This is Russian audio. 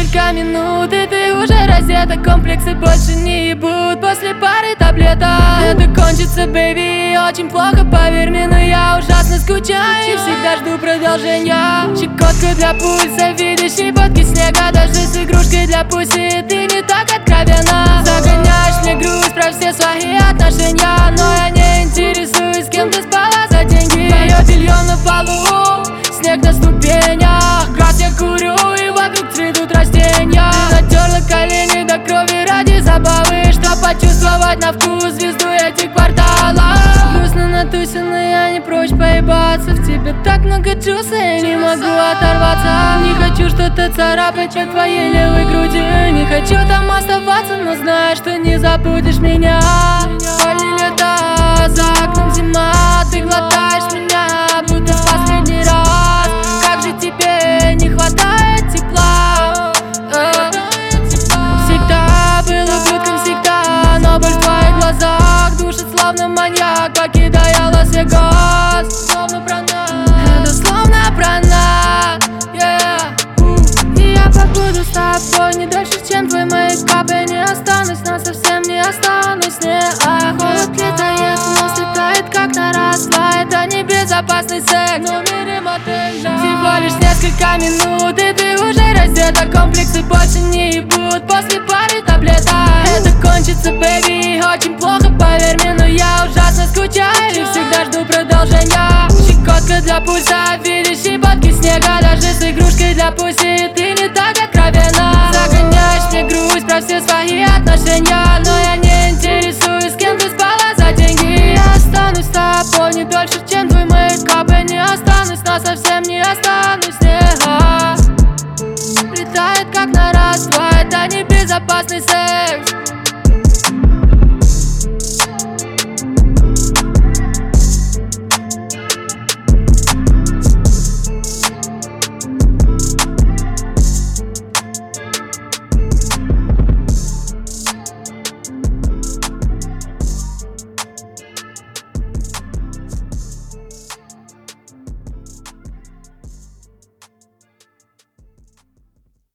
несколько минут, и ты уже раздета. Комплексы больше не ебут после пары таблеток. Это кончится, бэйби, очень плохо, поверь мне, но я ужасно скучаю и всегда жду продолжения. Щекотка для пульса, видишь щепотки снега. Даже с игрушкой для пуси ты не так откровенна. Загоняешь мне грусть про все свои отношения, но я не интересуюсь, с кем ты спала за деньги. Твое белье на полу, снег на ступенях, газ я курю и вокруг цветут растения. Ты натерла колени до крови ради забавы, чтоб почувствовать на вкус звезду этих кварталов. Грустно натуся, но я не прочь поебаться. В тебе так много чувств, я не могу оторваться. Не хочу что-то царапать по твоей левой груди. Не хочу там оставаться, но знаю, что не забудешь меня. Пали лета, за окном зима, ты глотаешь меня, будто в последний раз. Как же тебе не хватает тепла? Всегда было жутко, всегда, но боль в твоих глазах душит словно маньяк, покидая Лас-Вегас. Словно про нас, это словно про нас, yeah. И я побуду с тобой не дольше, чем твой мейкап. Я не останусь, но совсем не останусь, не. Холод летает, но слетает как на раз-два. Это не безопасный секс, но в мире мотель, да. Всего лишь несколько минут, и ты уже раздета. Комплексы больше не ебут после пары таблеток. Это кончится, бэйби, очень плохо, поверь мне, но я ужасно скучаю и всегда жду продолжения. Щекотка для пульса, видишь щепотки снега. Даже с игрушкой для пуси ты не так откровенна. Загоняешь мне грусть про все свои отношения, но я не интересуюсь, с кем ты спала за деньги. Я останусь с тобой не дольше, чем твой мейкап. Я не останусь, но совсем не останусь, не. Летает как на раз-два, это не безопасный секс.